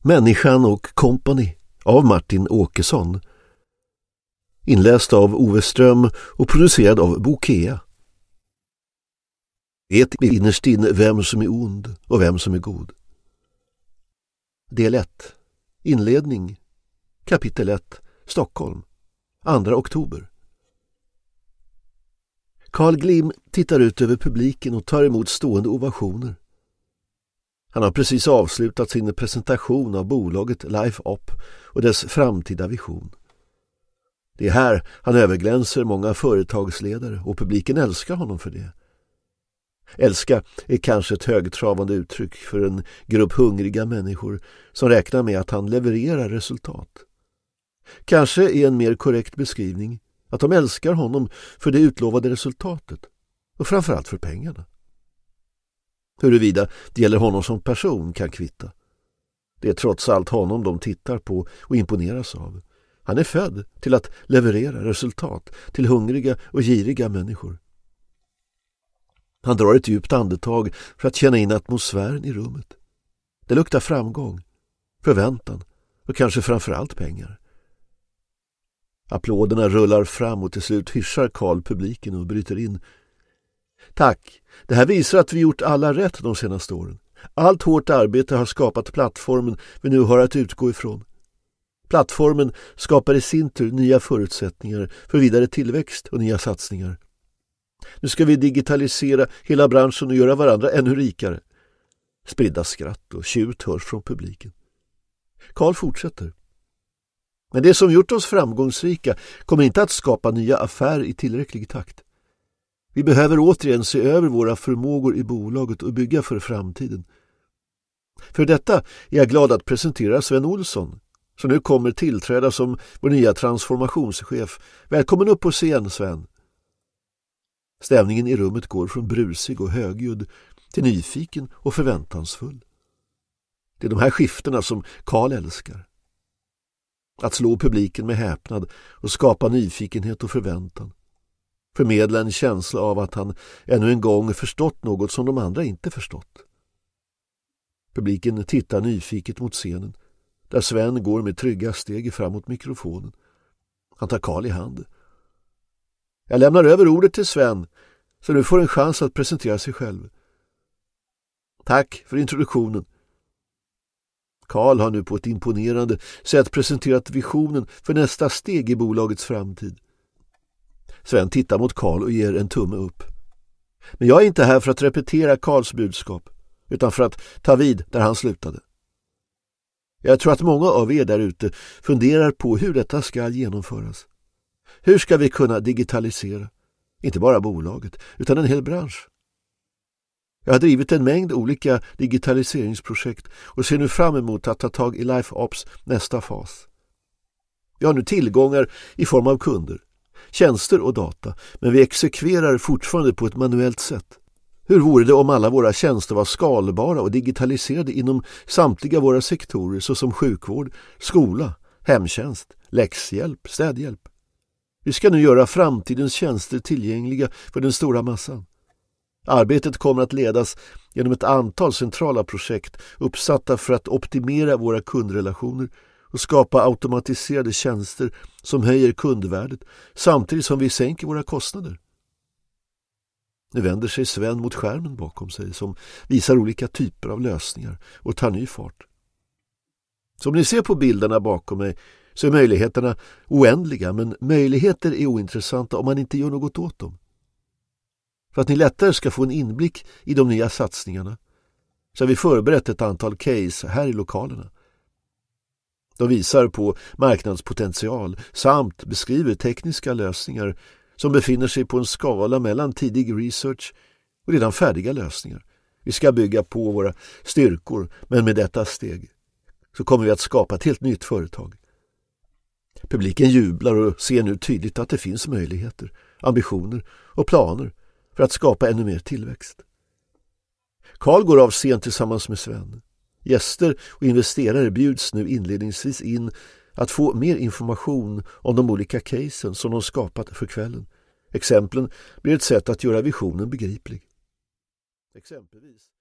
Människan och Company av Martin Åkesson. Inläst av Ove Ström och producerad av Bokea. Vet innerst inne vem som är ond och vem som är god. Del 1. Inledning. Kapitel 1. Stockholm. 2 oktober. Carl Glim tittar ut över publiken och tar emot stående ovationer. Han har precis avslutat sin presentation av bolaget LifeOp och dess framtida vision. Det är här han överglänser många företagsledare och publiken älskar honom för det. Älska är kanske ett högtravande uttryck för en grupp hungriga människor som räknar med att han levererar resultat. Kanske är en mer korrekt beskrivning att de älskar honom för det utlovade resultatet och framförallt för pengarna. Huruvida det gäller honom som person kan kvitta. Det är trots allt honom de tittar på och imponeras av. Han är född till att leverera resultat till hungriga och giriga människor. Han drar ett djupt andetag för att känna in atmosfären i rummet. Det luktar framgång, förväntan och kanske framförallt pengar. Applåderna rullar fram och till slut hyschar Carl publiken och bryter in. Tack, det här visar att vi gjort alla rätt de senaste åren. Allt hårt arbete har skapat plattformen vi nu har att utgå ifrån. Plattformen skapar i sin tur nya förutsättningar för vidare tillväxt och nya satsningar. Nu ska vi digitalisera hela branschen och göra varandra ännu rikare. Spridda skratt och tjut hörs från publiken. Carl fortsätter. Men det som gjort oss framgångsrika kommer inte att skapa nya affärer i tillräcklig takt. Vi behöver återigen se över våra förmågor i bolaget och bygga för framtiden. För detta är jag glad att presentera Sven Olsson, som nu kommer tillträda som vår nya transformationschef. Välkommen upp på scen, Sven. Stämningen i rummet går från brusig och högljudd till nyfiken och förväntansfull. Det är de här skiftena som Carl älskar. Att slå publiken med häpnad och skapa nyfikenhet och förväntan. Förmedla en känsla av att han ännu en gång förstått något som de andra inte förstått. Publiken tittar nyfiket mot scenen, där Sven går med trygga steg fram mot mikrofonen. Han tar Carl i hand. Jag lämnar över ordet till Sven, så du får en chans att presentera sig själv. Tack för introduktionen. Carl har nu på ett imponerande sätt presenterat visionen för nästa steg i bolagets framtid. Sven tittar mot Carl och ger en tumme upp. Men jag är inte här för att repetera Carls budskap, utan för att ta vid där han slutade. Jag tror att många av er där ute funderar på hur detta ska genomföras. Hur ska vi kunna digitalisera, inte bara bolaget, utan en hel bransch? Jag har drivit en mängd olika digitaliseringsprojekt och ser nu fram emot att ta tag i LifeOps nästa fas. Vi har nu tillgångar i form av kunder, tjänster och data, men vi exekverar fortfarande på ett manuellt sätt. Hur vore det om alla våra tjänster var skalbara och digitaliserade inom samtliga våra sektorer såsom sjukvård, skola, hemtjänst, läxhjälp, städhjälp? Vi ska nu göra framtidens tjänster tillgängliga för den stora massan. Arbetet kommer att ledas genom ett antal centrala projekt uppsatta för att optimera våra kundrelationer och skapa automatiserade tjänster som höjer kundvärdet samtidigt som vi sänker våra kostnader. Nu vänder sig Sven mot skärmen bakom sig som visar olika typer av lösningar och tar ny fart. Som ni ser på bilderna bakom mig så är möjligheterna oändliga, men möjligheter är ointressanta om man inte gör något åt dem. För att ni lättare ska få en inblick i de nya satsningarna så har vi förberett ett antal case här i lokalerna. De visar på marknadspotential samt beskriver tekniska lösningar som befinner sig på en skala mellan tidig research och redan färdiga lösningar. Vi ska bygga på våra styrkor, men med detta steg så kommer vi att skapa ett helt nytt företag. Publiken jublar och ser nu tydligt att det finns möjligheter, ambitioner och planer för att skapa ännu mer tillväxt. Carl går av scen tillsammans med Sven. Gäster och investerare bjuds nu inledningsvis in att få mer information om de olika casen som de skapat för kvällen. Exemplen blir ett sätt att göra visionen begriplig. Exempelvis